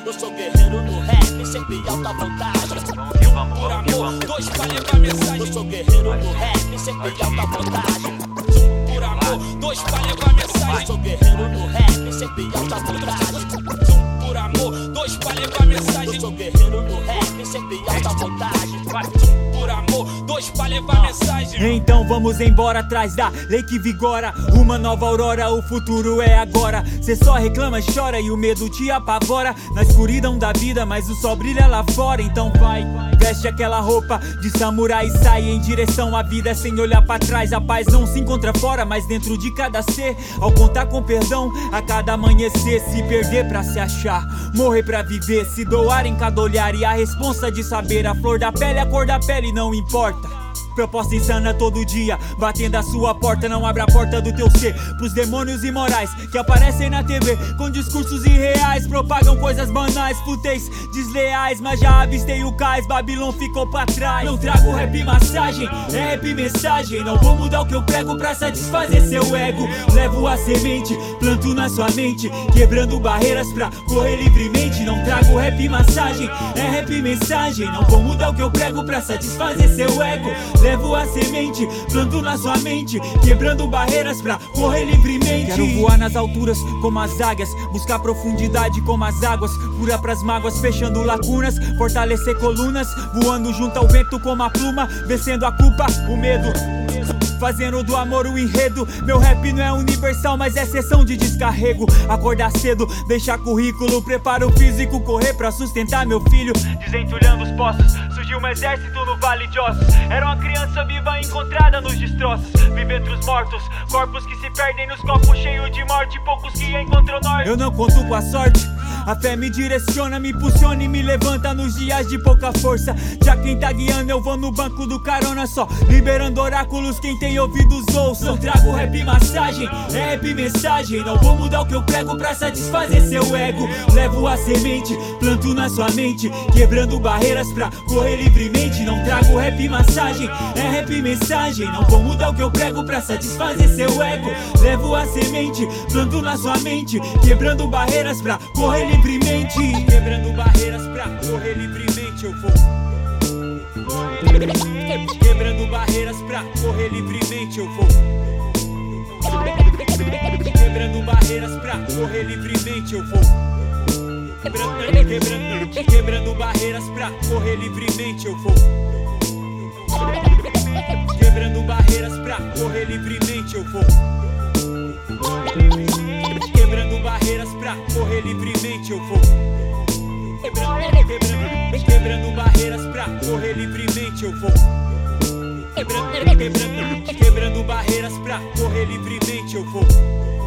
Eu sou guerreiro no rap, sempre alta vontade. Por amor, dois pra levar mensagem. Eu sou guerreiro no rap, sempre alta vontade. Por amor, dois pra levar mensagem. Eu sou guerreiro no rap, sempre alta vontade. Por amor, dois pra levar mensagem. Eu sou guerreiro no rap, sempre alta vontade. Por amor, dois pra levar mensagem. Então vamos embora atrás da lei que vigora. Uma nova aurora, o futuro é agora. Cê só reclama, chora e o medo te apavora. Na escuridão da vida, mas o sol brilha lá fora. Então vai, veste aquela roupa de samurai e sai em direção à vida sem olhar pra trás. A paz não se encontra fora, mas dentro de cada ser. Ao contar com perdão, a cada amanhecer. Se perder pra se achar, morrer pra viver. Se doar em cada olhar e a responsa de saber. A flor da pele, a cor da pele não importa. Proposta insana todo dia, batendo a sua porta. Não abre a porta do teu ser pros demônios imorais que aparecem na TV com discursos irreais. Propagam coisas banais, fúteis, desleais. Mas já avistei o cais, Babilônia ficou pra trás. Não trago rap massagem, é rap mensagem. Não vou mudar o que eu prego pra satisfazer seu ego. Levo a semente, planto na sua mente, quebrando barreiras pra correr livremente. Não trago rap massagem, é rap mensagem. Não vou mudar o que eu prego pra satisfazer seu ego. Levo a semente, planto na sua mente, quebrando barreiras pra correr livremente. Quero voar nas alturas como as águias, buscar profundidade como as águas, cura pras mágoas, fechando lacunas, fortalecer colunas, voando junto ao vento como a pluma, vencendo a culpa, o medo, fazendo do amor o enredo. Meu rap não é universal, mas é sessão de descarrego. Acordar cedo, deixar currículo, preparo físico, correr pra sustentar meu filho. Desentulhando os poços, surgiu um exército no vale de ossos. Era uma criança viva encontrada nos destroços. Vive entre os mortos, corpos que se perdem nos copos cheios de morte. Poucos que encontram norte. Eu não conto com a sorte, a fé me direciona, me impulsiona e me levanta nos dias de pouca força. Já quem tá guiando eu vou no banco do carona só, liberando oráculos, quem tem ouvidos ouça. Não trago rap massagem, é rap mensagem. Não vou mudar o que eu prego pra satisfazer seu ego. Levo a semente, planto na sua mente, quebrando barreiras pra correr livremente. Não trago rap massagem, é rap mensagem. Não vou mudar o que eu prego pra satisfazer seu ego. Levo a semente, planto na sua mente, quebrando barreiras pra correr livremente. Quebrando barreiras pra correr livremente eu vou. Quebrando barreiras pra correr livremente eu vou. Quebrando barreiras pra correr livremente eu vou. Quebrando barreiras pra correr livremente eu vou. Quebrando barreiras pra correr livremente eu vou. Quebrando barreiras pra correr livremente eu vou. Quebrando barreiras pra correr livremente eu vou. Quebrando barreiras pra correr livremente eu vou.